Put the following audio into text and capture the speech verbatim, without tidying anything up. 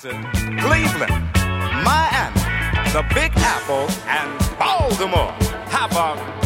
Boston, Cleveland, Miami, the Big Apple, and Baltimore. Have a